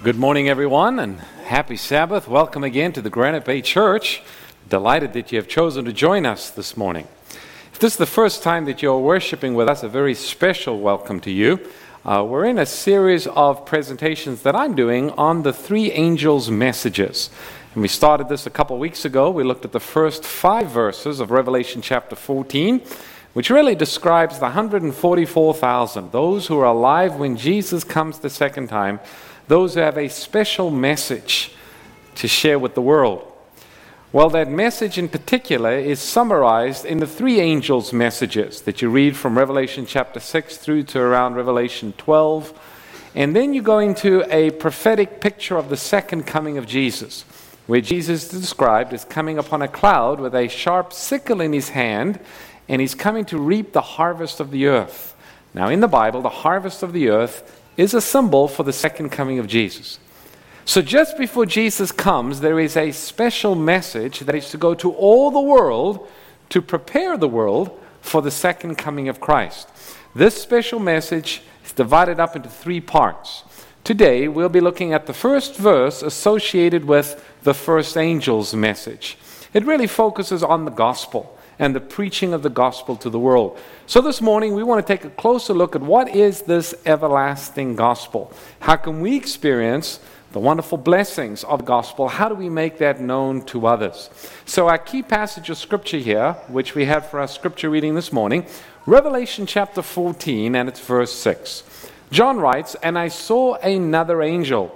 Good morning, everyone, and happy Sabbath. Welcome again to the Granite Bay Church. Delighted that you have chosen to join us this morning. If this is the first time that you're worshiping with us, a very special welcome to you. We're in a series of presentations that I'm doing on the three angels' messages. And we started this a couple weeks ago. We looked at the first 5 verses of Revelation chapter 14, which really describes the 144,000, those who are alive when Jesus comes the second time, those who have a special message to share with the world. Well, that message in particular is summarized in the 3 angels' messages that you read from Revelation chapter 6 through to around Revelation 12. And then you go into a prophetic picture of the second coming of Jesus, where Jesus is described as coming upon a cloud with a sharp sickle in his hand, and he's coming to reap the harvest of the earth. Now, in the Bible, the harvest of the earth is a symbol for the second coming of Jesus. So just before Jesus comes, there is a special message that is to go to all the world to prepare the world for the second coming of Christ. This special message is divided up into 3 parts. Today, we'll be looking at the first verse associated with the first angel's message. It really focuses on the gospel and the preaching of the gospel to the world. So this morning, we want to take a closer look at what is this everlasting gospel. How can we experience the wonderful blessings of the gospel? How do we make that known to others? So our key passage of scripture here, which we have for our scripture reading this morning, Revelation chapter 14, and it's verse 6. John writes, "And I saw another angel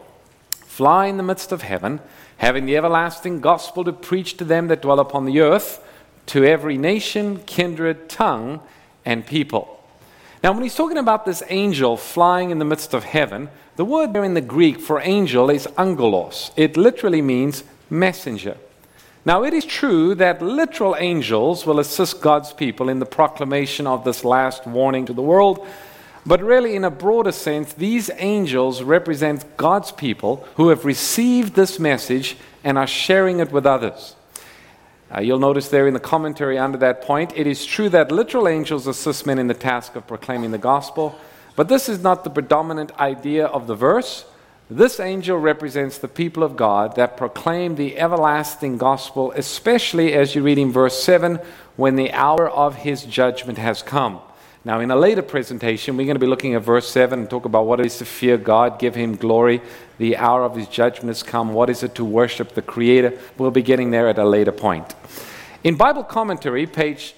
fly in the midst of heaven, having the everlasting gospel to preach to them that dwell upon the earth, to every nation, kindred, tongue, and people." Now, when he's talking about this angel flying in the midst of heaven, the word there in the Greek for angel is angelos. It literally means messenger. Now, it is true that literal angels will assist God's people in the proclamation of this last warning to the world, but really, in a broader sense, these angels represent God's people who have received this message and are sharing it with others. You'll notice there in the commentary under that point, it is true that literal angels assist men in the task of proclaiming the gospel, but this is not the predominant idea of the verse. This angel represents the people of God that proclaim the everlasting gospel, especially as you read in verse 7, when the hour of his judgment has come. Now, in a later presentation, we're going to be looking at verse 7 and talk about what it is to fear God, give him glory. The hour of his judgment has come. What is it to worship the Creator? We'll be getting there at a later point. In Bible commentary, page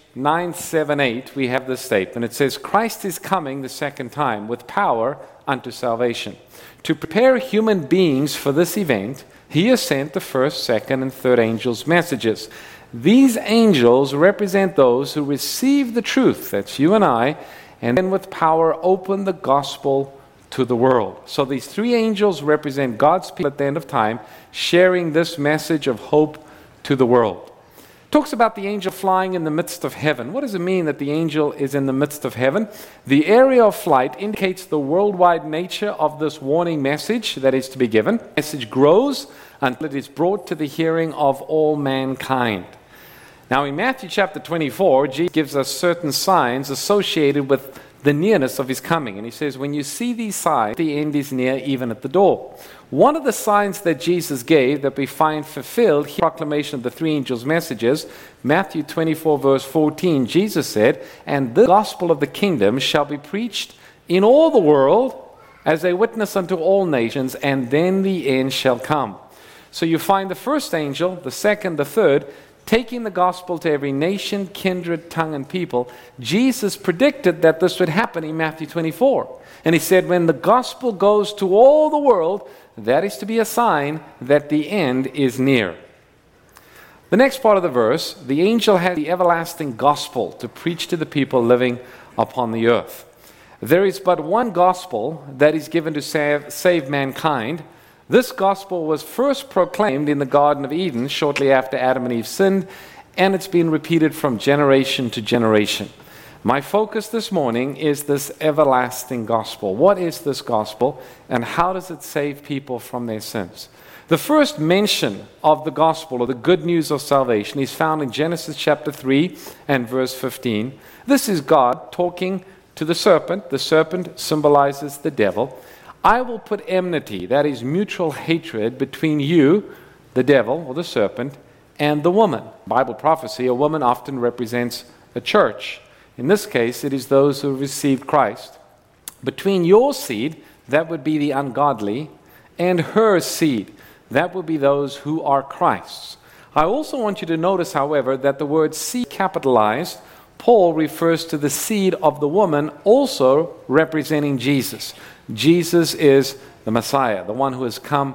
978, we have this statement. It says, "Christ is coming the second time with power unto salvation. To prepare human beings for this event, he has sent the first, second, and third angels' messages. These angels represent those who receive the truth," that's you and I, "and then with power open the gospel to the world." So these 3 angels represent God's people at the end of time, sharing this message of hope to the world. Talks about the angel flying in the midst of heaven. What does it mean that the angel is in the midst of heaven? The area of flight indicates the worldwide nature of this warning message that is to be given. The message grows until it is brought to the hearing of all mankind. Now, in Matthew chapter 24, Jesus gives us certain signs associated with the nearness of his coming. And he says, when you see these signs, the end is near, even at the door. One of the signs that Jesus gave that we find fulfilled in the proclamation of the 3 angels' messages, Matthew 24, verse 14, Jesus said, "And the gospel of the kingdom shall be preached in all the world as a witness unto all nations, and then the end shall come." So you find the first angel, the second, the third, taking the gospel to every nation, kindred, tongue, and people. Jesus predicted that this would happen in Matthew 24. And he said, when the gospel goes to all the world, that is to be a sign that the end is near. The next part of the verse, the angel has the everlasting gospel to preach to the people living upon the earth. There is but one gospel that is given to save mankind. This gospel was first proclaimed in the Garden of Eden shortly after Adam and Eve sinned, and it's been repeated from generation to generation. My focus this morning is this everlasting gospel. What is this gospel, and how does it save people from their sins? The first mention of the gospel, or the good news of salvation, is found in Genesis chapter 3 and verse 15. This is God talking to the serpent. The serpent symbolizes the devil. I will put enmity, that is mutual hatred, between you, the devil or the serpent, and the woman. Bible prophecy, a woman often represents a church. In this case, it is those who received Christ. Between your seed, that would be the ungodly, and her seed, that would be those who are Christ's. I also want you to notice, however, that the word seed capitalized, Paul refers to the seed of the woman also representing Jesus. Jesus is the Messiah, the one who has come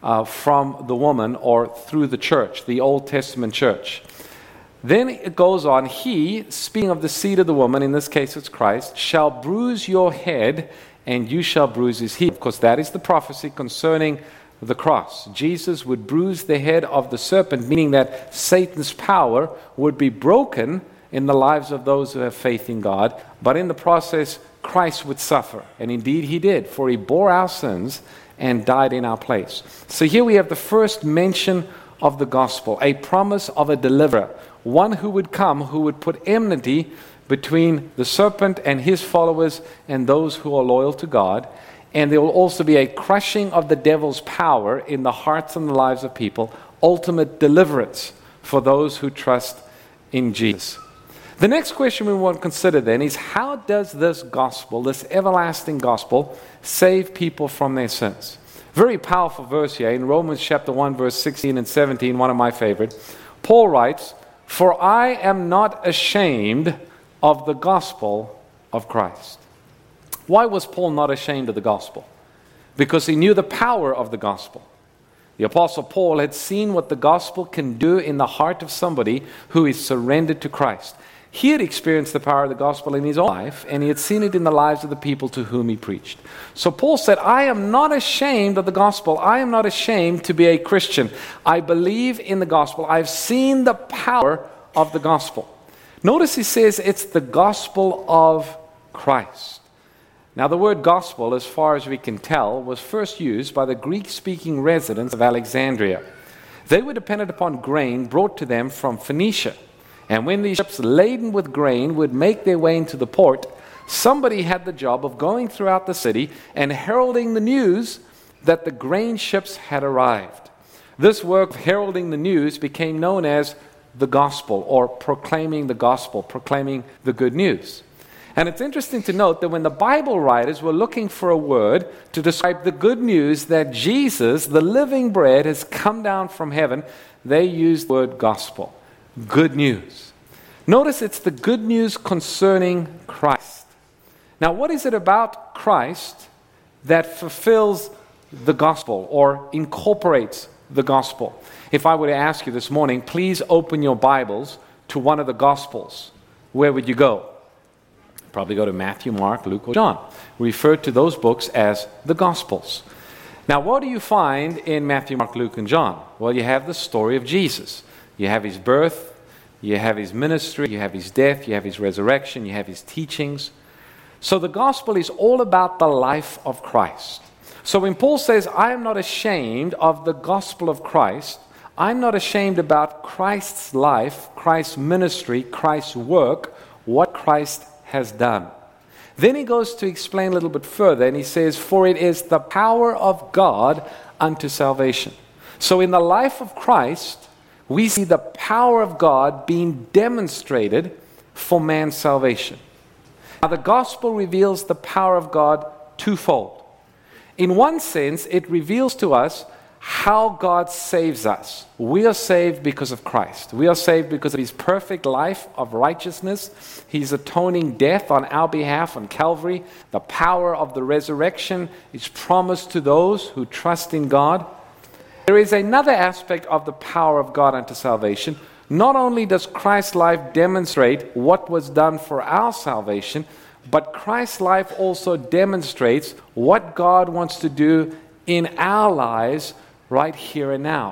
from the woman or through the church, the Old Testament church. Then it goes on, he, speaking of the seed of the woman, in this case it's Christ, shall bruise your head and you shall bruise his heel. Of course, that is the prophecy concerning the cross. Jesus would bruise the head of the serpent, meaning that Satan's power would be broken in the lives of those who have faith in God. But in the process, Christ would suffer. And indeed he did, for he bore our sins and died in our place. So here we have the first mention of the gospel, a promise of a deliverer, one who would come, who would put enmity between the serpent and his followers and those who are loyal to God. And there will also be a crushing of the devil's power in the hearts and the lives of people, ultimate deliverance for those who trust in Jesus. The next question we want to consider then is, how does this gospel, this everlasting gospel, save people from their sins? Very powerful verse here in Romans chapter 1, verse 16 and 17, one of my favorite. Paul writes, "For I am not ashamed of the gospel of Christ." Why was Paul not ashamed of the gospel? Because he knew the power of the gospel. The Apostle Paul had seen what the gospel can do in the heart of somebody who is surrendered to Christ. He had experienced the power of the gospel in his own life, and he had seen it in the lives of the people to whom he preached. So Paul said, I am not ashamed of the gospel. I am not ashamed to be a Christian. I believe in the gospel. I've seen the power of the gospel. Notice he says it's the gospel of Christ. Now the word gospel, as far as we can tell, was first used by the Greek-speaking residents of Alexandria. They were dependent upon grain brought to them from Phoenicia. And when these ships laden with grain would make their way into the port, somebody had the job of going throughout the city and heralding the news that the grain ships had arrived. This work of heralding the news became known as the gospel, or proclaiming the gospel, proclaiming the good news. And it's interesting to note that when the Bible writers were looking for a word to describe the good news that Jesus, the living bread, has come down from heaven, they used the word gospel. Good news. Notice it's the good news concerning Christ. Now, what is it about Christ that fulfills the gospel or incorporates the gospel? If I were to ask you this morning, please open your Bibles to one of the gospels, where would you go? Probably go to Matthew, Mark, Luke, or John. We refer to those books as the gospels. Now, what do you find in Matthew, Mark, Luke, and John? Well, you have the story of Jesus. You have his birth, you have his ministry, you have his death, you have his resurrection, you have his teachings. So the gospel is all about the life of Christ. So when Paul says, I am not ashamed of the gospel of Christ, I'm not ashamed about Christ's life, Christ's ministry, Christ's work, what Christ has done. Then he goes to explain a little bit further, and he says, for it is the power of God unto salvation. So in the life of Christ, we see the power of God being demonstrated for man's salvation. Now, the gospel reveals the power of God twofold. In one sense, it reveals to us how God saves us. We are saved because of Christ. We are saved because of his perfect life of righteousness, his atoning death on our behalf on Calvary. The power of the resurrection is promised to those who trust in God. There is another aspect of the power of God unto salvation. Not only does Christ's life demonstrate what was done for our salvation, but Christ's life also demonstrates what God wants to do in our lives right here and now.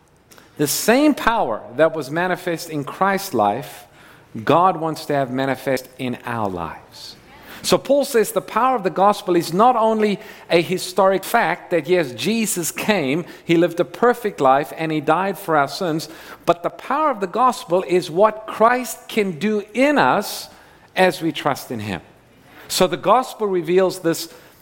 The same power that was manifest in Christ's life, God wants to have manifest in our lives. So Paul says the power of the gospel is not only a historic fact that yes, Jesus came, he lived a perfect life, and he died for our sins, but the power of the gospel is what Christ can do in us as we trust in him. So the gospel reveals this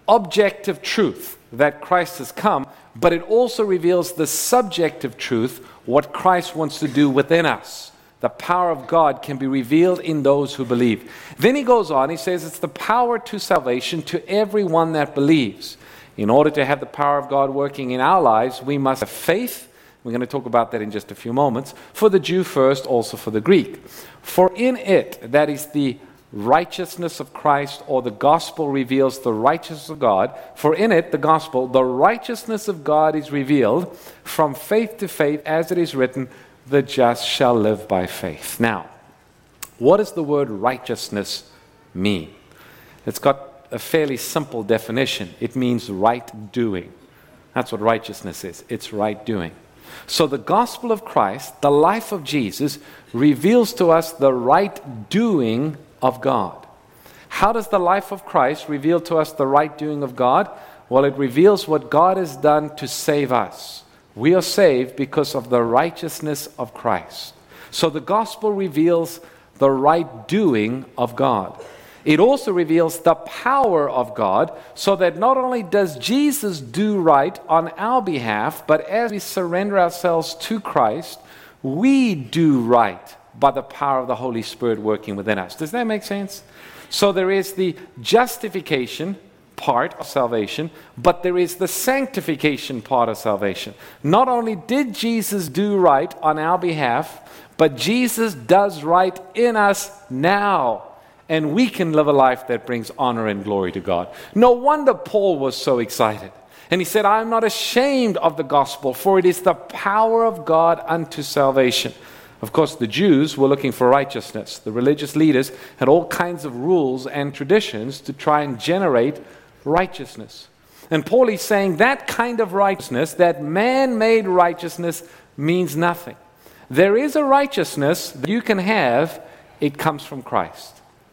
objective truth that Christ has come, but it also reveals the subjective truth, what Christ wants to do within us. The power of God can be revealed in those who believe. Then he goes on, he says it's the power to salvation to everyone that believes. In order to have the power of God working in our lives, we must have faith. We're going to talk about that in just a few moments. For the Jew first, also for the Greek. For in it, that is the righteousness of Christ, or the gospel reveals the righteousness of God. For in it, the gospel, the righteousness of God is revealed from faith to faith, as it is written, the just shall live by faith. Now, what does the word righteousness mean? It's got a fairly simple definition. It means right doing. That's what righteousness is. It's right doing. So the gospel of Christ, the life of Jesus, reveals to us the right doing of God. How does the life of Christ reveal to us the right doing of God? Well, it reveals what God has done to save us. We are saved because of the righteousness of Christ. So the gospel reveals the right doing of God. It also reveals the power of God, so that not only does Jesus do right on our behalf, but as we surrender ourselves to Christ, we do right by the power of the Holy Spirit working within us. Does that make sense? So there is the justification part of salvation, but there is the sanctification part of salvation. Not only did Jesus do right on our behalf, but Jesus does right in us now. And we can live a life that brings honor and glory to God. No wonder Paul was so excited. And he said, I am not ashamed of the gospel, for it is the power of God unto salvation. Of course, the Jews were looking for righteousness. The religious leaders had all kinds of rules and traditions to try and generate righteousness. And Paul is saying that kind of righteousness, that man-made righteousness, means nothing. There is a righteousness that you can have. It comes from Christ.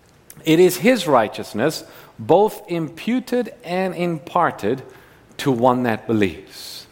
It is his righteousness, both imputed and imparted to one that believes.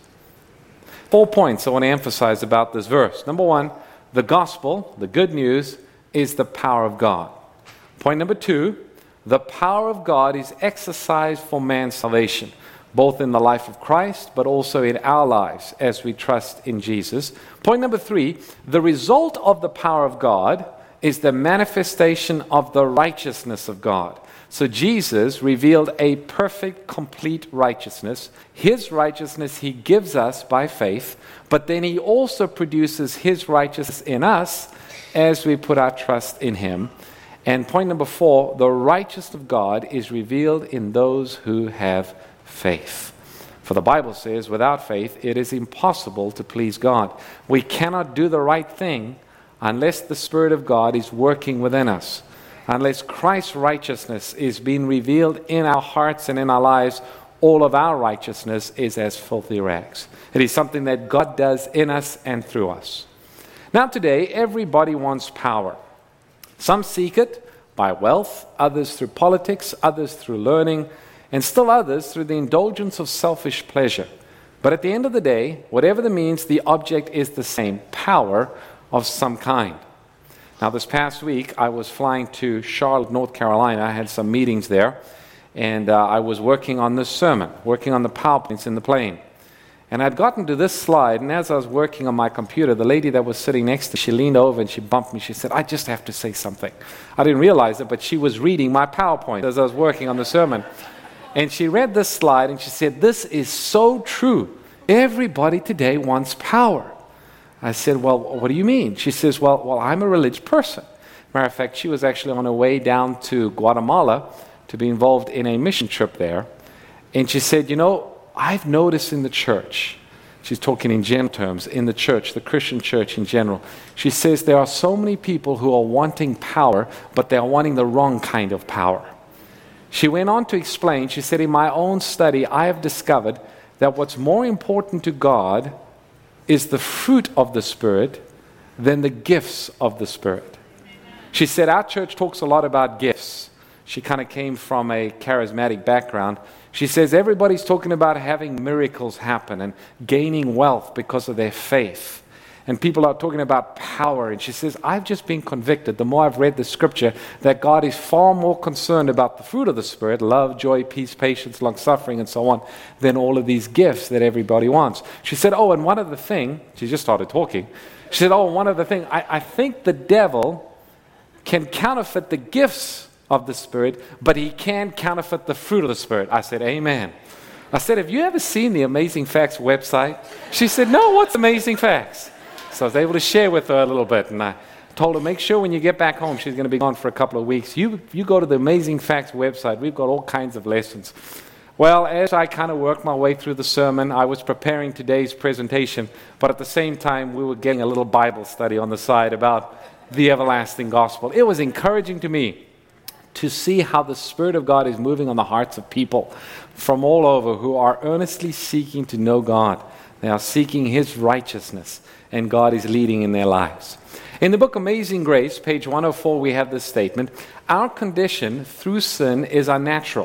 4 points I want to emphasize about this verse. Number one, the gospel, the good news, is the power of God. Point number two, the power of God is exercised for man's salvation, both in the life of Christ, but also in our lives as we trust in Jesus. Point number three, the result of the power of God is the manifestation of the righteousness of God. So Jesus revealed a perfect, complete righteousness. His righteousness he gives us by faith, but then he also produces his righteousness in us as we put our trust in him. And point number four, the righteousness of God is revealed in those who have faith. For the Bible says, without faith, it is impossible to please God. We cannot do the right thing unless the Spirit of God is working within us. Unless Christ's righteousness is being revealed in our hearts and in our lives, all of our righteousness is as filthy rags. It is something that God does in us and through us. Now today, everybody wants power. Some seek it by wealth, others through politics, others through learning, and still others through the indulgence of selfish pleasure. But at the end of the day, whatever the means, the object is the same, power of some kind. Now this past week, I was flying to Charlotte, North Carolina. I had some meetings there, and I was working on this sermon, working on the PowerPoints in the plane. And I'd gotten to this slide, and as I was working on my computer, the lady that was sitting next to me, she leaned over and she bumped me. She said, I just have to say something. I didn't realize it, but she was reading my PowerPoint as I was working on the sermon. And she read this slide, and she said, this is so true. Everybody today wants power. I said, well, what do you mean? She says, well, I'm a religious person. Matter of fact, she was actually on her way down to Guatemala to be involved in a mission trip there. And she said, I've noticed in the church, she's talking in general terms, in the church, the Christian church in general, she says there are so many people who are wanting power, but they are wanting the wrong kind of power. She went on to explain, she said, in my own study, I have discovered that what's more important to God is the fruit of the Spirit than the gifts of the Spirit. She said, our church talks a lot about gifts. She kind of came from a charismatic background. She says everybody's talking about having miracles happen and gaining wealth because of their faith. and people are talking about power. And she says, I've just been convicted, the more I've read the scripture, that God is far more concerned about the fruit of the Spirit, love, joy, peace, patience, long-suffering, and so on, than all of these gifts that everybody wants. She said, and one other thing, she just started talking. She said, one other thing, I think the devil can counterfeit the gifts of the Spirit, but he can't counterfeit the fruit of the Spirit. I said, amen. I said, have you ever seen the Amazing Facts website? She said, no, what's Amazing Facts? So I was able to share with her a little bit, and I told her, make sure when you get back home, she's going to be gone for a couple of weeks, you go to the Amazing Facts website. We've got all kinds of lessons. Well, as I kind of worked my way through the sermon, I was preparing today's presentation, but at the same time, we were getting a little Bible study on the side about the everlasting gospel. It was encouraging to me to see how the Spirit of God is moving on the hearts of people from all over who are earnestly seeking to know God. They are seeking His righteousness, and God is leading in their lives. In the book Amazing Grace, page 104, we have this statement: our condition through sin is unnatural,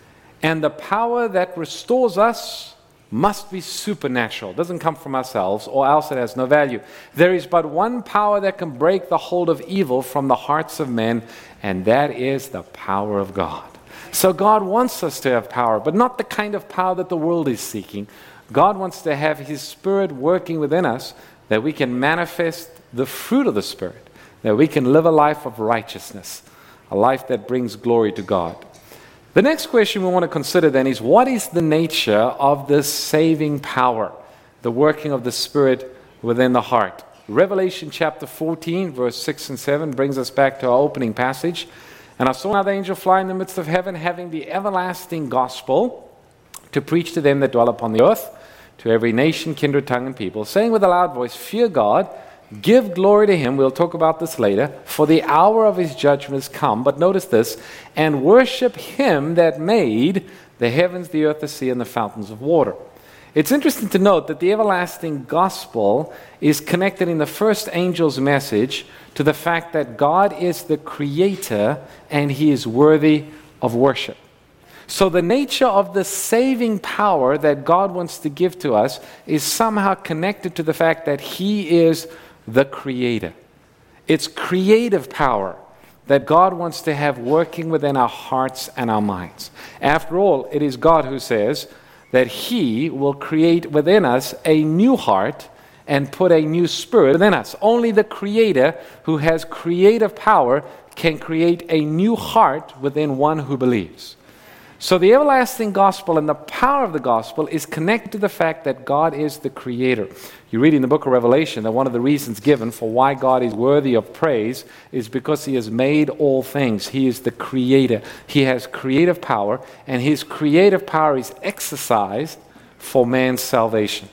and the power that restores us must be supernatural. It doesn't come from ourselves, or else it has no value. There is but one power that can break the hold of evil from the hearts of men, and that is the power of God. So God wants us to have power, but not the kind of power that the world is seeking. God wants to have His Spirit working within us, that we can manifest the fruit of the Spirit, that we can live a life of righteousness, a life that brings glory to God. The next question we want to consider then is, what is the nature of this saving power, the working of the Spirit within the heart? Revelation chapter 14, verse 6 and 7 brings us back to our opening passage. And I saw another angel fly in the midst of heaven, having the everlasting gospel to preach to them that dwell upon the earth, to every nation, kindred, tongue, and people, saying with a loud voice, fear God, give glory to Him. We'll talk about this later. For the hour of His judgment is come. But notice this: and worship Him that made the heavens, the earth, the sea, and the fountains of water. It's interesting to note that the everlasting gospel is connected in the first angel's message to the fact that God is the creator and He is worthy of worship. So the nature of the saving power that God wants to give to us is somehow connected to the fact that He is the creator. It's creative power that God wants to have working within our hearts and our minds. After all, it is God who says that He will create within us a new heart and put a new spirit within us. Only the Creator, who has creative power, can create a new heart within one who believes. So the everlasting gospel and the power of the gospel is connected to the fact that God is the creator. You read in the book of Revelation that one of the reasons given for why God is worthy of praise is because He has made all things. He is the creator. He has creative power, and His creative power is exercised for man's salvation.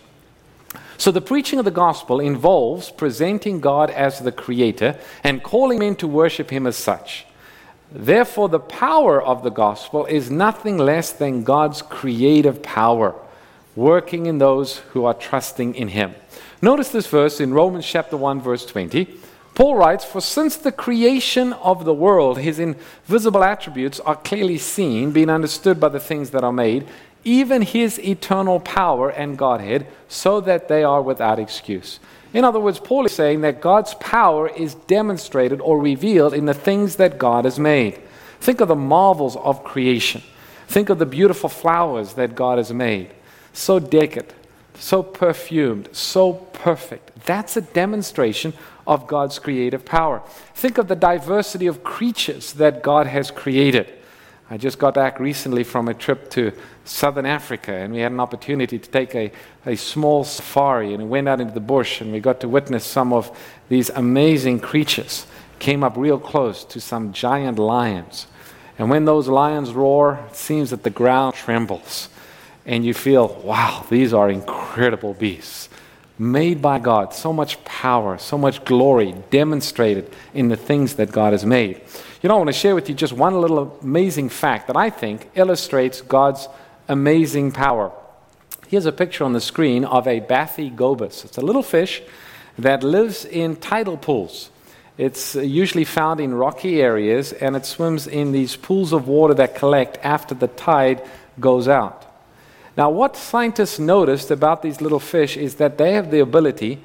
So the preaching of the gospel involves presenting God as the creator and calling men to worship Him as such. Therefore, the power of the gospel is nothing less than God's creative power working in those who are trusting in Him. Notice this verse in Romans chapter 1, verse 20. Paul writes, for since the creation of the world, His invisible attributes are clearly seen, being understood by the things that are made, even His eternal power and Godhead, so that they are without excuse. In other words, Paul is saying that God's power is demonstrated or revealed in the things that God has made. Think of the marvels of creation. Think of the beautiful flowers that God has made. So delicate, so perfumed, so perfect. That's a demonstration of God's creative power. Think of the diversity of creatures that God has created. I just got back recently from a trip to southern Africa, and we had an opportunity to take a small safari, and we went out into the bush, and we got to witness some of these amazing creatures. Came up real close to some giant lions. And when those lions roar, it seems that the ground trembles. And you feel, wow, these are incredible beasts. Made by God, so much power, so much glory demonstrated in the things that God has made. You know, I want to share with you just one little amazing fact that I think illustrates God's amazing power. Here's a picture on the screen of a Bathygobius. It's a little fish that lives in tidal pools. It's usually found in rocky areas, and it swims in these pools of water that collect after the tide goes out. Now, what scientists noticed about these little fish is that they have the ability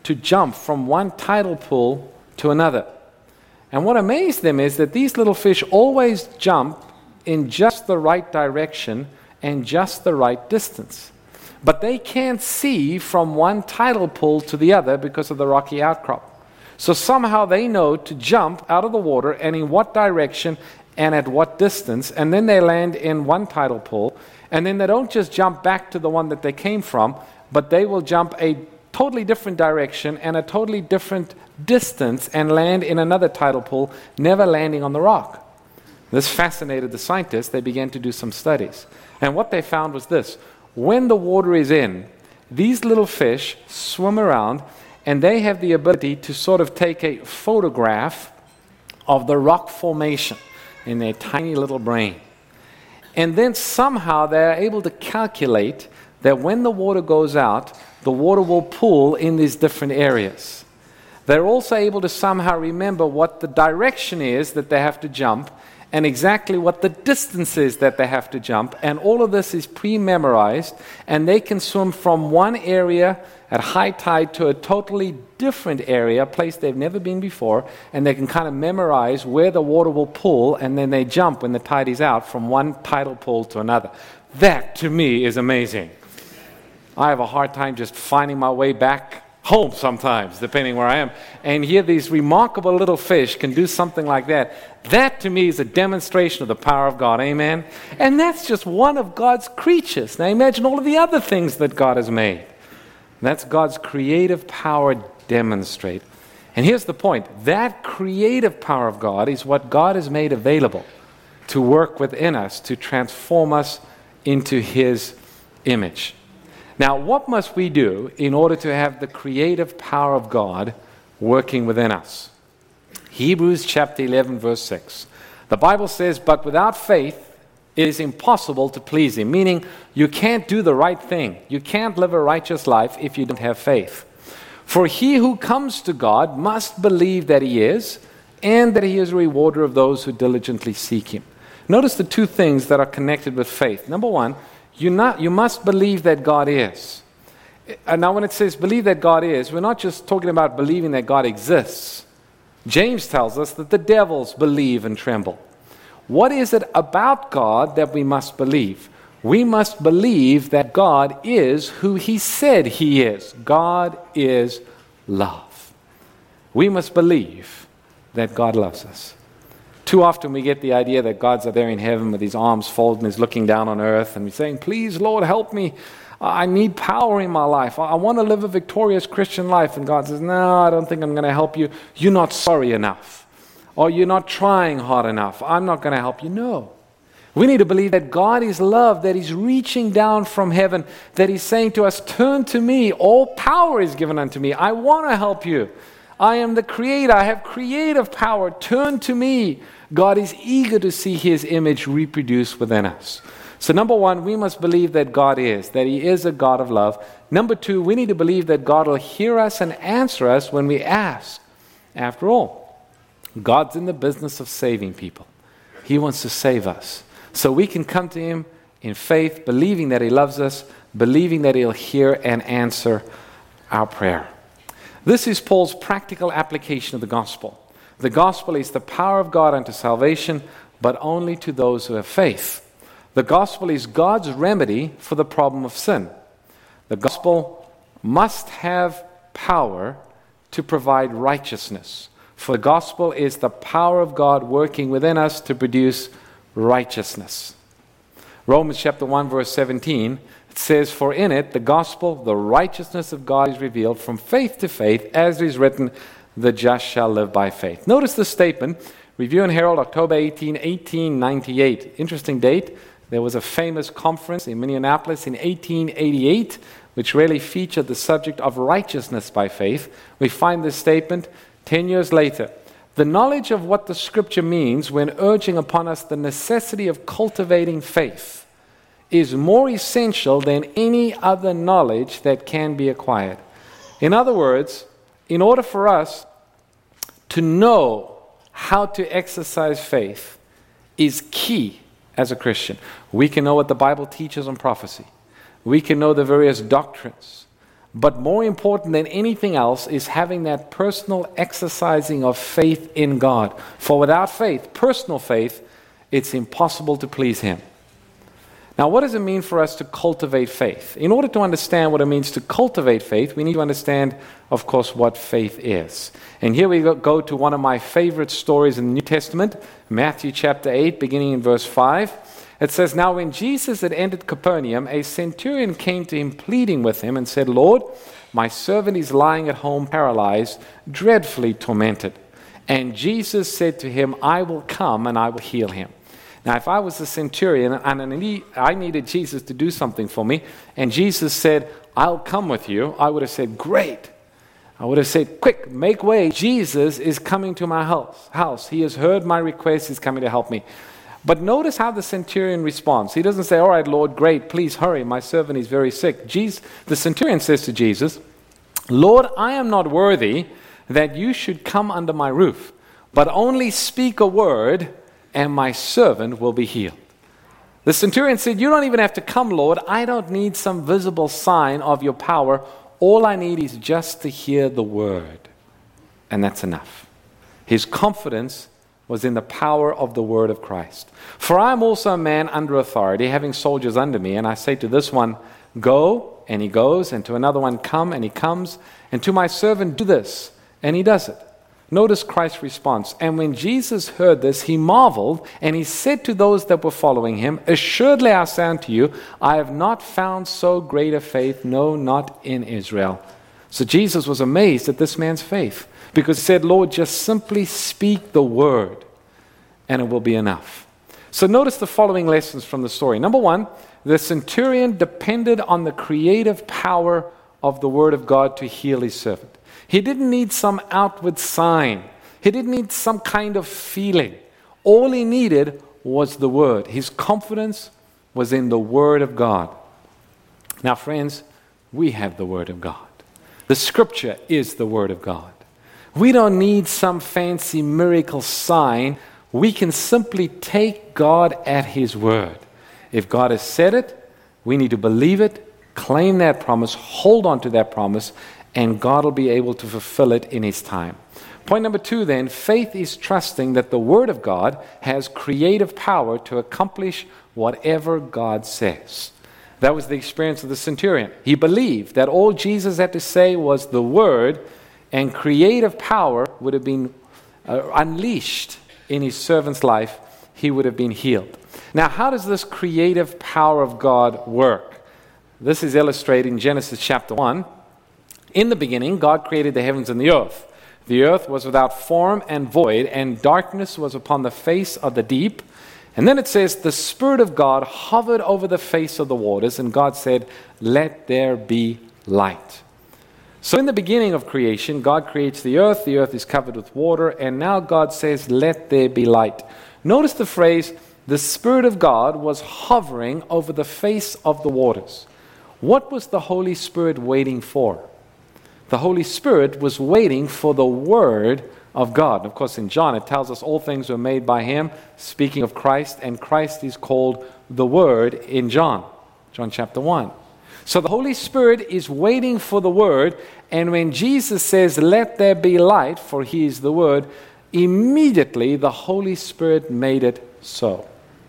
to jump from one tidal pool to another. And what amazed them is that these little fish always jump in just the right direction and just the right distance. But they can't see from one tidal pool to the other because of the rocky outcrop. So somehow they know to jump out of the water and in what direction and at what distance, and then they land in one tidal pool, and then they don't just jump back to the one that they came from, but they will jump a totally different direction and a totally different distance and land in another tidal pool, never landing on the rock. This fascinated the scientists. They began to do some studies. And what they found was this: when the water is in, these little fish swim around and they have the ability to sort of take a photograph of the rock formation in their tiny little brain. And then somehow they are able to calculate that when the water goes out, the water will pool in these different areas. They're also able to somehow remember what the direction is that they have to jump and exactly what the distance is that they have to jump. And all of this is pre-memorized, and they can swim from one area at high tide to a totally different area, a place they've never been before, and they can kind of memorize where the water will pool, and then they jump when the tide is out from one tidal pool to another. That, to me, is amazing. I have a hard time just finding my way back home sometimes, depending where I am. And here these remarkable little fish can do something like that. That, to me, is a demonstration of the power of God. Amen? And that's just one of God's creatures. Now imagine all of the other things that God has made. That's God's creative power demonstrated. And here's the point. That creative power of God is what God has made available to work within us, to transform us into His image. Now, what must we do in order to have the creative power of God working within us? Hebrews chapter 11, verse 6. The Bible says, "But without faith it is impossible to please Him," meaning you can't do the right thing. You can't live a righteous life if you don't have faith. "For he who comes to God must believe that He is, and that He is a rewarder of those who diligently seek Him." Notice the two things that are connected with faith. Number one, you must believe that God is. Now when it says believe that God is, we're not just talking about believing that God exists. James tells us that the devils believe and tremble. What is it about God that we must believe? We must believe that God is who He said He is. God is love. We must believe that God loves us. Too often we get the idea that God's up there in heaven with His arms folded and He's looking down on earth and He's saying, "Please, Lord, help me. I need power in my life. I want to live a victorious Christian life." And God says, "No, I don't think I'm going to help you. You're not sorry enough. Or you're not trying hard enough. I'm not going to help you." No. We need to believe that God is love, that He's reaching down from heaven, that He's saying to us, "Turn to me. All power is given unto me. I want to help you. I am the Creator. I have creative power. Turn to me." God is eager to see His image reproduced within us. So number one, we must believe that God is, that He is a God of love. Number two, we need to believe that God will hear us and answer us when we ask. After all, God's in the business of saving people. He wants to save us. So we can come to Him in faith, believing that He loves us, believing that He'll hear and answer our prayer. This is Paul's practical application of the gospel. The gospel is the power of God unto salvation, but only to those who have faith. The gospel is God's remedy for the problem of sin. The gospel must have power to provide righteousness. For the gospel is the power of God working within us to produce righteousness. Romans chapter 1 verse 17, it says, "For in it, the gospel, the righteousness of God is revealed from faith to faith, as it is written, the just shall live by faith." Notice the statement, Review and Herald, October 18, 1898. Interesting date. There was a famous conference in Minneapolis in 1888, which really featured the subject of righteousness by faith. We find this statement 10 years later. "The knowledge of what the Scripture means when urging upon us the necessity of cultivating faith is more essential than any other knowledge that can be acquired." In other words, in order for us to know how to exercise faith is key as a Christian. We can know what the Bible teaches on prophecy. We can know the various doctrines. But more important than anything else is having that personal exercising of faith in God. For without faith, personal faith, it's impossible to please Him. Now, what does it mean for us to cultivate faith? In order to understand what it means to cultivate faith, we need to understand, of course, what faith is. And here we go to one of my favorite stories in the New Testament, Matthew chapter 8, beginning in verse 5. It says, "Now when Jesus had entered Capernaum, a centurion came to him pleading with him and said, 'Lord, my servant is lying at home paralyzed, dreadfully tormented.' And Jesus said to him, 'I will come and I will heal him.'" Now, if I was a centurion and I needed Jesus to do something for me, and Jesus said, "I'll come with you," I would have said, "Great." I would have said, "Quick, make way. Jesus is coming to my house. He has heard my request. He's coming to help me." But notice how the centurion responds. He doesn't say, "All right, Lord, great, please hurry. My servant is very sick." The centurion says to Jesus, "Lord, I am not worthy that you should come under my roof, but only speak a word and my servant will be healed." The centurion said, "You don't even have to come, Lord. I don't need some visible sign of your power. All I need is just to hear the word." And that's enough. His confidence was in the power of the word of Christ. "For I am also a man under authority, having soldiers under me, and I say to this one, 'Go,' and he goes, and to another one, 'Come,' and he comes, and to my servant, 'Do this,' and he does it." Notice Christ's response. "And when Jesus heard this, he marveled, and he said to those that were following him, 'Assuredly I say unto you, I have not found so great a faith, no, not in Israel.'" So Jesus was amazed at this man's faith, because he said, "Lord, just simply speak the word, and it will be enough." So notice the following lessons from the story. Number one, the centurion depended on the creative power of the word of God to heal his servant. He didn't need some outward sign. He didn't need some kind of feeling. All he needed was the word. His confidence was in the word of God. Now, friends, we have the word of God. The scripture is the word of God. We don't need some fancy miracle sign. We can simply take God at His word. If God has said it, we need to believe it, claim that promise, hold on to that promise, and God will be able to fulfill it in His time. Point number two then, faith is trusting that the Word of God has creative power to accomplish whatever God says. That was the experience of the centurion. He believed that all Jesus had to say was the Word, and creative power would have been unleashed in his servant's life. He would have been healed. Now, how does this creative power of God work? This is illustrated in Genesis chapter 1. In the beginning, God created the heavens and the earth. The earth was without form and void, and darkness was upon the face of the deep. And then it says, the Spirit of God hovered over the face of the waters, and God said, "Let there be light." So in the beginning of creation, God creates the earth is covered with water, and now God says, "Let there be light." Notice the phrase, the Spirit of God was hovering over the face of the waters. What was the Holy Spirit waiting for? The Holy Spirit was waiting for the Word of God. Of course, in John, it tells us all things were made by Him, speaking of Christ, and Christ is called the Word in John chapter 1. So the Holy Spirit is waiting for the Word, and when Jesus says, "Let there be light," for He is the Word, immediately the Holy Spirit made it so.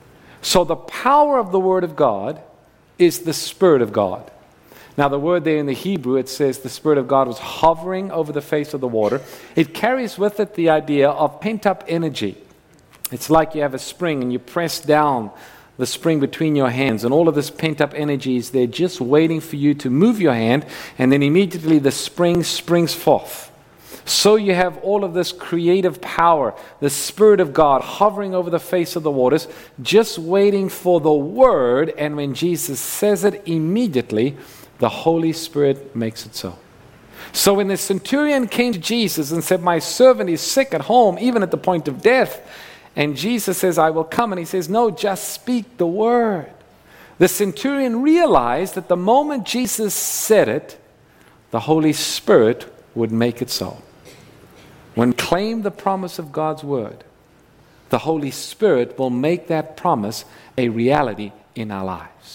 So the power of the Word of God is the Spirit of God. Now the word there in the Hebrew, it says the Spirit of God was hovering over the face of the water. It carries with it the idea of pent-up energy. It's like you have a spring and you press down the spring between your hands, and all of this pent-up energy is there just waiting for you to move your hand, and then immediately the spring springs forth. So you have all of this creative power, the Spirit of God hovering over the face of the waters, just waiting for the Word, and when Jesus says it, immediately the Holy Spirit makes it so. So when the centurion came to Jesus and said, "My servant is sick at home, even at the point of death," and Jesus says, "I will come," and he says, "No, just speak the word." The centurion realized that the moment Jesus said it, the Holy Spirit would make it so. When we claim the promise of God's word, the Holy Spirit will make that promise a reality in our lives.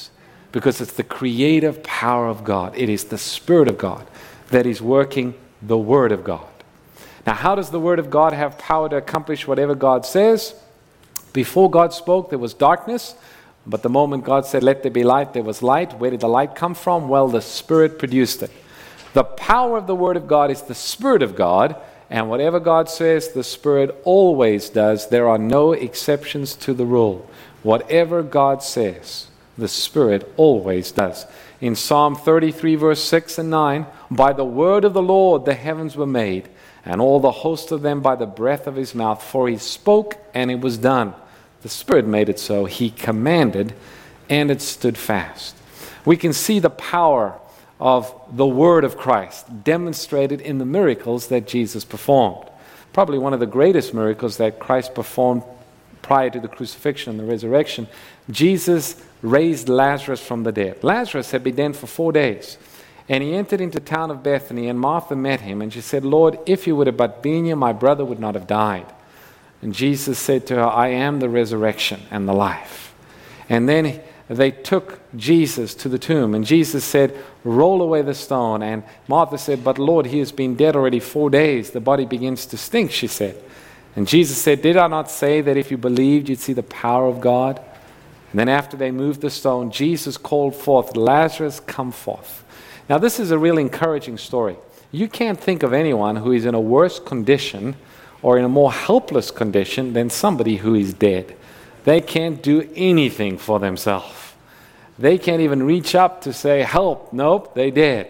because it's the creative power of God. It is the Spirit of God that is working the Word of God. Now, how does the Word of God have power to accomplish whatever God says? Before God spoke, there was darkness, but the moment God said, "Let there be light," there was light. Where did the light come from? Well, the Spirit produced it. The power of the Word of God is the Spirit of God, and whatever God says, the Spirit always does. There are no exceptions to the rule. Whatever God says, the Spirit always does. In Psalm 33, verse 6 and 9, "By the word of the Lord the heavens were made, and all the host of them by the breath of his mouth. For he spoke, and it was done." The Spirit made it so. He commanded, and it stood fast. We can see the power of the Word of Christ demonstrated in the miracles that Jesus performed. Probably one of the greatest miracles that Christ performed prior to the crucifixion and the resurrection. Jesus raised Lazarus from the dead. Lazarus had been dead for 4 days. And he entered into the town of Bethany, and Martha met him, and she said, "Lord, if you would have but been here, my brother would not have died." And Jesus said to her, "I am the resurrection and the life." And then they took Jesus to the tomb, and Jesus said, "Roll away the stone." And Martha said, "But Lord, he has been dead already 4 days. The body begins to stink," she said. And Jesus said, "Did I not say that if you believed, you'd see the power of God?" And then after they moved the stone, Jesus called forth, "Lazarus, come forth." Now, this is a really encouraging story. You can't think of anyone who is in a worse condition or in a more helpless condition than somebody who is dead. They can't do anything for themselves. They can't even reach up to say, "Help." Nope, they're dead.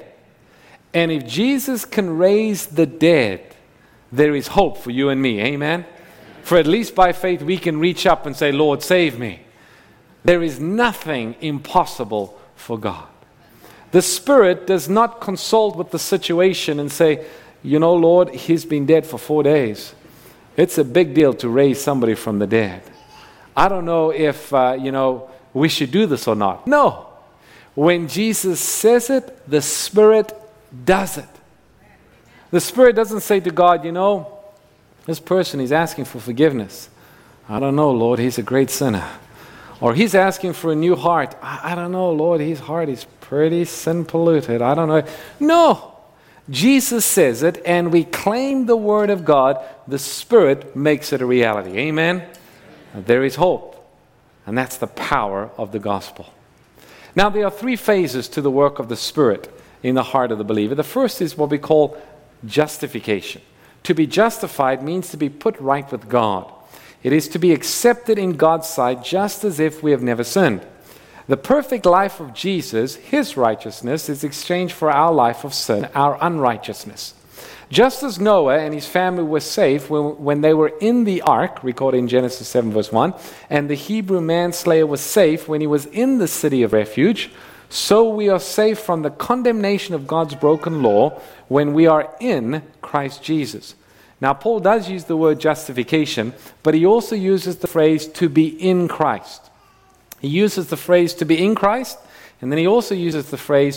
And if Jesus can raise the dead, there is hope for you and me. Amen? For at least by faith we can reach up and say, "Lord, save me." There is nothing impossible for God. The Spirit does not consult with the situation and say, "You know, Lord, he's been dead for 4 days. It's a big deal to raise somebody from the dead. I don't know if, we should do this or not." No. When Jesus says it, the Spirit does it. The Spirit doesn't say to God, "This person is asking for forgiveness. I don't know, Lord, he's a great sinner." Or he's asking for a new heart. I don't know, Lord, his heart is pretty sin polluted. I don't know. No. Jesus says it, and we claim the Word of God. The Spirit makes it a reality. Amen? There is hope. And that's the power of the gospel. Now, there are 3 phases to the work of the Spirit in the heart of the believer. The first is what we call justification. To be justified means to be put right with God. It is to be accepted in God's sight just as if we have never sinned. The perfect life of Jesus, his righteousness, is exchanged for our life of sin, our unrighteousness. Just as Noah and his family were safe when they were in the ark, recorded in Genesis 7 verse 1, and the Hebrew manslayer was safe when he was in the city of refuge, so we are safe from the condemnation of God's broken law when we are in Christ Jesus. Now, Paul does use the word justification, but he also uses the phrase to be in Christ. He uses the phrase to be in Christ, and then he also uses the phrase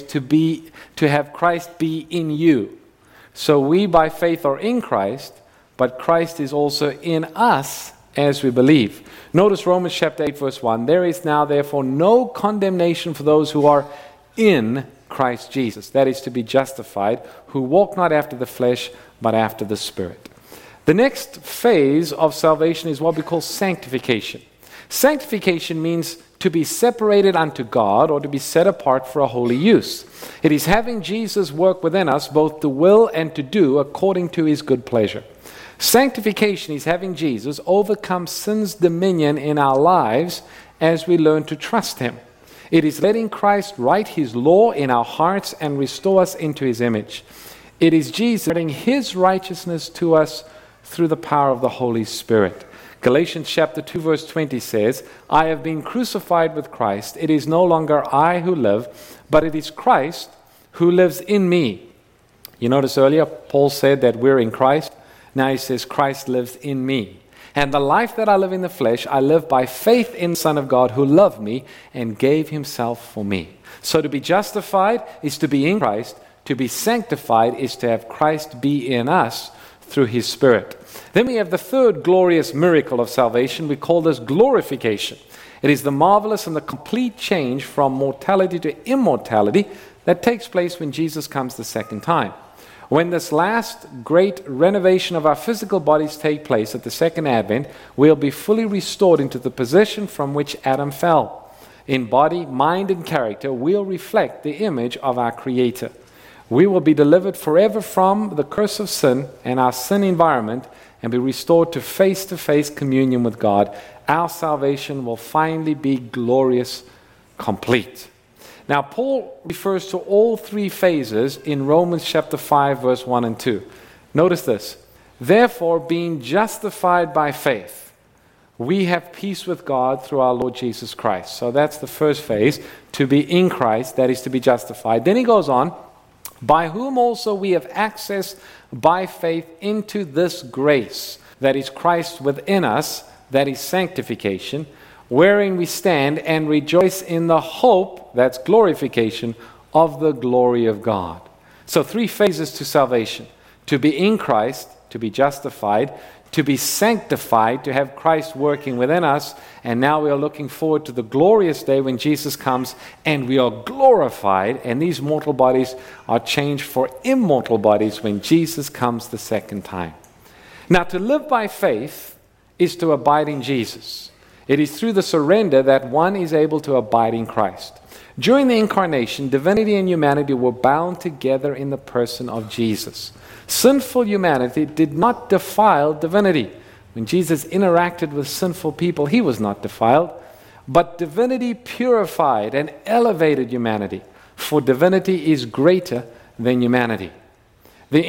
to have Christ be in you. So we by faith are in Christ, but Christ is also in us as we believe. Notice Romans chapter 8 verse 1. "There is now therefore no condemnation for those who are in Christ Jesus." That is to be justified, who walk not after the flesh, but after the Spirit. The next phase of salvation is what we call sanctification. Sanctification means to be separated unto God or to be set apart for a holy use. It is having Jesus work within us both to will and to do according to his good pleasure. Sanctification is having Jesus overcome sin's dominion in our lives as we learn to trust him. It is letting Christ write his law in our hearts and restore us into his image. It is Jesus bringing his righteousness to us through the power of the Holy Spirit. Galatians chapter 2 verse 20 says, "I have been crucified with Christ. It is no longer I who live, but it is Christ who lives in me." You notice earlier Paul said that we're in Christ. Now he says Christ lives in me. And the life that I live in the flesh, I live by faith in the Son of God who loved me and gave himself for me. So to be justified is to be in Christ. To be sanctified is to have Christ be in us through His Spirit. Then we have the third glorious miracle of salvation. We call this glorification. It is the marvelous and the complete change from mortality to immortality that takes place when Jesus comes the second time. When this last great renovation of our physical bodies take place at the second advent, we'll be fully restored into the position from which Adam fell. In body, mind, and character, we'll reflect the image of our Creator. We will be delivered forever from the curse of sin and our sin environment and be restored to face-to-face communion with God. Our salvation will finally be glorious, complete. Now, Paul refers to all three phases in Romans chapter 5, verse 1 and 2. Notice this. Therefore, being justified by faith, we have peace with God through our Lord Jesus Christ. So that's the first phase, to be in Christ, that is to be justified. Then he goes on, by whom also we have access by faith into this grace, that is Christ within us, that is sanctification, wherein we stand and rejoice in the hope, that's glorification, of the glory of God. So three phases to salvation. To be in Christ, to be justified, to be sanctified, to have Christ working within us, and now we are looking forward to the glorious day when Jesus comes and we are glorified, and these mortal bodies are changed for immortal bodies when Jesus comes the second time. Now, to live by faith is to abide in Jesus. It is through the surrender that one is able to abide in Christ. During the incarnation, divinity and humanity were bound together in the person of Jesus. Sinful humanity did not defile divinity. When Jesus interacted with sinful people, he was not defiled. But divinity purified and elevated humanity, for divinity is greater than humanity. The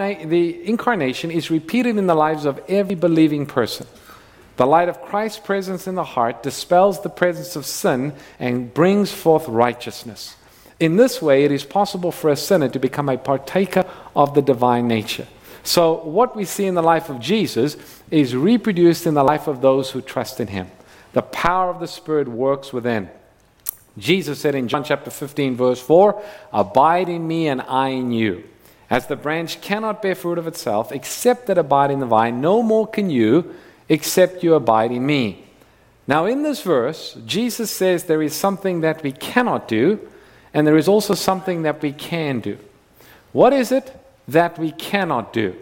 incarnation is repeated in the lives of every believing person. The light of Christ's presence in the heart dispels the presence of sin and brings forth righteousness. In this way, it is possible for a sinner to become a partaker of the divine nature. So what we see in the life of Jesus is reproduced in the life of those who trust in Him. The power of the Spirit works within. Jesus said in John chapter 15, verse 4, abide in me and I in you. As the branch cannot bear fruit of itself, except that abide in the vine, no more can you, except you abide in me. Now in this verse, Jesus says there is something that we cannot do, and there is also something that we can do. What is it that we cannot do?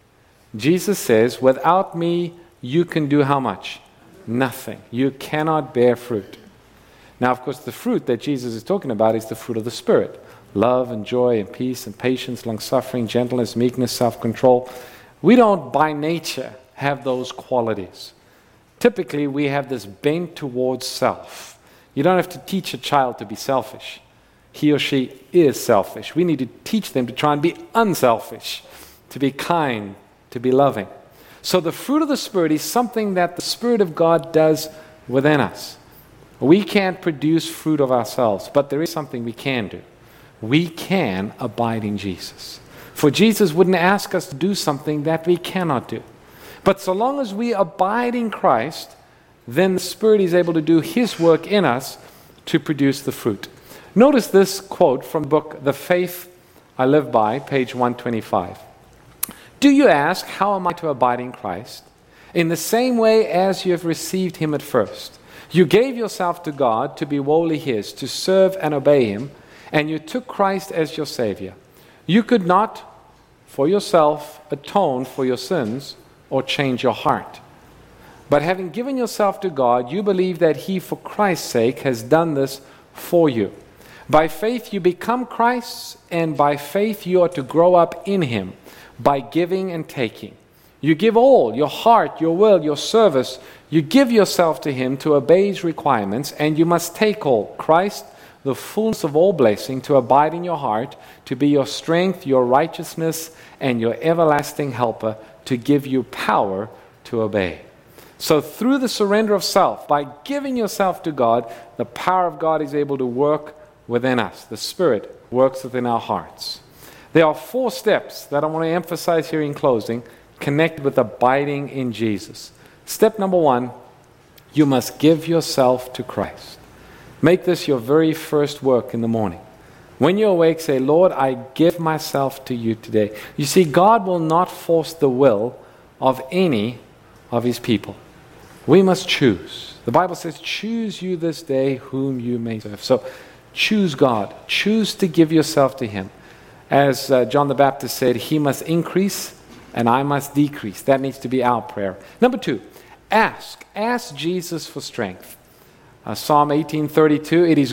Jesus says, without me, you can do how much? Nothing. You cannot bear fruit. Now, of course, the fruit that Jesus is talking about is the fruit of the Spirit. Love and joy and peace and patience, long-suffering, gentleness, meekness, self-control. We don't, by nature, have those qualities. Typically, we have this bent towards self. You don't have to teach a child to be selfish. He or she is selfish. We need to teach them to try and be unselfish, to be kind, to be loving. So the fruit of the Spirit is something that the Spirit of God does within us. We can't produce fruit of ourselves, but there is something we can do. We can abide in Jesus. For Jesus wouldn't ask us to do something that we cannot do. But so long as we abide in Christ, then the Spirit is able to do His work in us to produce the fruit. Notice this quote from the book, The Faith I Live By, page 125. Do you ask, how am I to abide in Christ? In the same way as you have received Him at first. You gave yourself to God to be wholly His, to serve and obey Him, and you took Christ as your Savior. You could not, for yourself, atone for your sins or change your heart. But having given yourself to God, you believe that He, for Christ's sake, has done this for you. By faith you become Christ's, and by faith you are to grow up in Him, by giving and taking. You give all, your heart, your will, your service. You give yourself to Him to obey His requirements, and you must take all, Christ, the fullness of all blessing, to abide in your heart, to be your strength, your righteousness, and your everlasting helper, to give you power to obey. So through the surrender of self, by giving yourself to God, the power of God is able to work within us. The Spirit works within our hearts. There are 4 steps that I want to emphasize here in closing, connected with abiding in Jesus. Step number 1, you must give yourself to Christ. Make this your very first work in the morning. When you awake, say, Lord, I give myself to you today. You see, God will not force the will of any of his people. We must choose. The Bible says, choose you this day whom you may serve. So choose God. Choose to give yourself to him. As John the Baptist said, he must increase and I must decrease. That needs to be our prayer. Number 2, ask. Ask Jesus for strength. Psalm 18:32, it's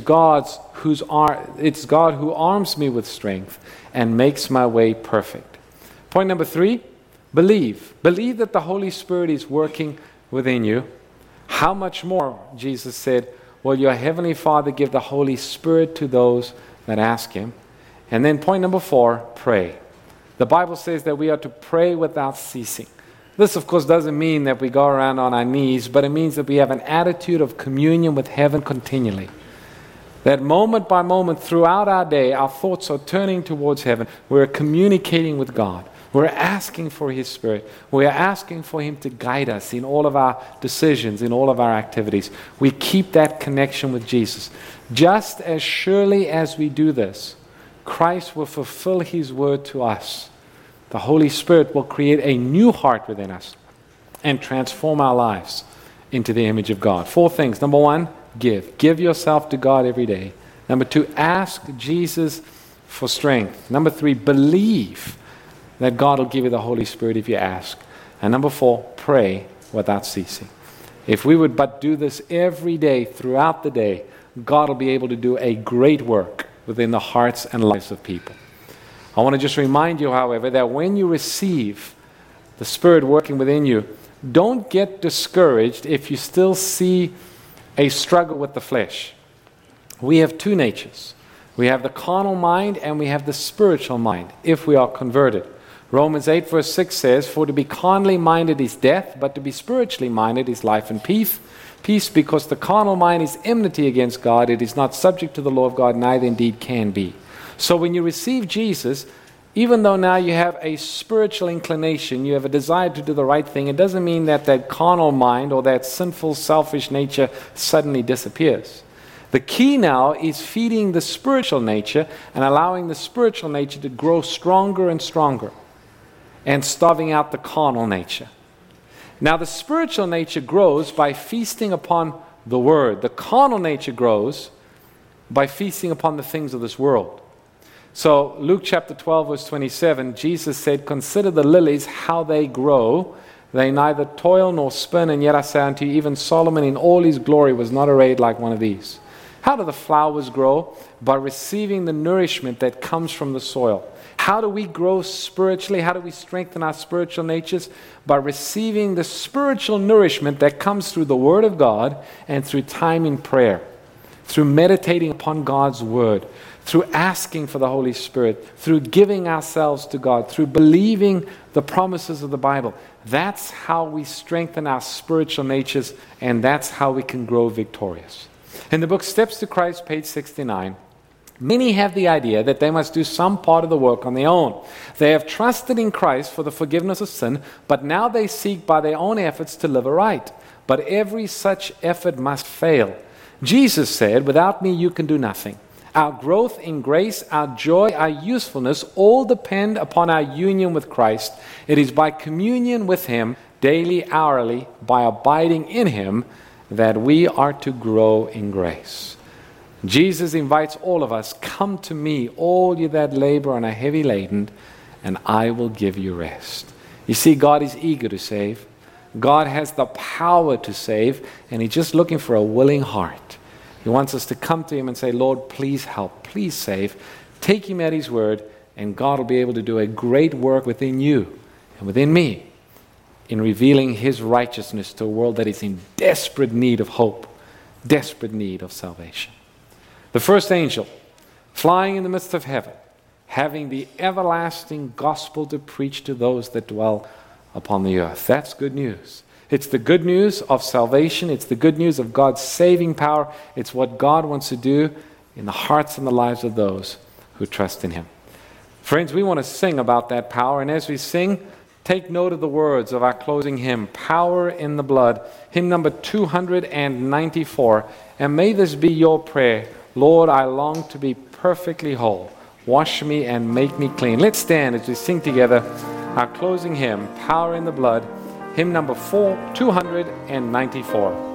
God who arms me with strength and makes my way perfect. Point number 3, believe. Believe that the Holy Spirit is working within you. How much more, Jesus said, will your Heavenly Father give the Holy Spirit to those that ask him? And then point number 4, pray. The Bible says that we are to pray without ceasing. This, of course, doesn't mean that we go around on our knees, but it means that we have an attitude of communion with heaven continually. That moment by moment throughout our day, our thoughts are turning towards heaven. We're communicating with God. We're asking for his Spirit. We're asking for him to guide us in all of our decisions, in all of our activities. We keep that connection with Jesus. Just as surely as we do this, Christ will fulfill his word to us. The Holy Spirit will create a new heart within us and transform our lives into the image of God. 4 things. Number 1, give. Give yourself to God every day. Number 2, ask Jesus for strength. Number 3, believe that God will give you the Holy Spirit if you ask. And number 4, pray without ceasing. If we would but do this every day throughout the day, God will be able to do a great work within the hearts and lives of people. I want to just remind you, however, that when you receive the Spirit working within you, don't get discouraged if you still see a struggle with the flesh. We have 2 natures. We have the carnal mind and we have the spiritual mind, if we are converted. Romans 8 verse 6 says, for to be carnally minded is death, but to be spiritually minded is life and peace. Peace, because the carnal mind is enmity against God. It is not subject to the law of God, neither indeed can be. So when you receive Jesus, even though now you have a spiritual inclination, you have a desire to do the right thing, it doesn't mean that that carnal mind or that sinful, selfish nature suddenly disappears. The key now is feeding the spiritual nature and allowing the spiritual nature to grow stronger and stronger and starving out the carnal nature. Now the spiritual nature grows by feasting upon the Word. The carnal nature grows by feasting upon the things of this world. So Luke chapter 12 verse 27, Jesus said, consider the lilies, how they grow. They neither toil nor spin, and yet I say unto you, even Solomon in all his glory was not arrayed like one of these. How do the flowers grow? By receiving the nourishment that comes from the soil. How do we grow spiritually? How do we strengthen our spiritual natures? By receiving the spiritual nourishment that comes through the Word of God and through time in prayer, through meditating upon God's Word, through asking for the Holy Spirit, through giving ourselves to God, through believing the promises of the Bible. That's how we strengthen our spiritual natures, and that's how we can grow victorious. In the book Steps to Christ, page 69, many have the idea that they must do some part of the work on their own. They have trusted in Christ for the forgiveness of sin, but now they seek by their own efforts to live aright. But every such effort must fail. Jesus said, without me you can do nothing. Our growth in grace, our joy, our usefulness all depend upon our union with Christ. It is by communion with Him, daily, hourly, by abiding in Him, that we are to grow in grace. Jesus invites all of us, come to me, all you that labor and are heavy laden, and I will give you rest. You see, God is eager to save. God has the power to save, and He's just looking for a willing heart. He wants us to come to Him and say, Lord, please help, please save. Take Him at His word, and God will be able to do a great work within you and within me in revealing His righteousness to a world that is in desperate need of hope, desperate need of salvation. The first angel, flying in the midst of heaven, having the everlasting gospel to preach to those that dwell upon the earth. That's good news. It's the good news of salvation. It's the good news of God's saving power. It's what God wants to do in the hearts and the lives of those who trust in Him. Friends, we want to sing about that power. And as we sing, take note of the words of our closing hymn, Power in the Blood, hymn number 294. And may this be your prayer. Lord, I long to be perfectly whole. Wash me and make me clean. Let's stand as we sing together our closing hymn, Power in the Blood, hymn number 294.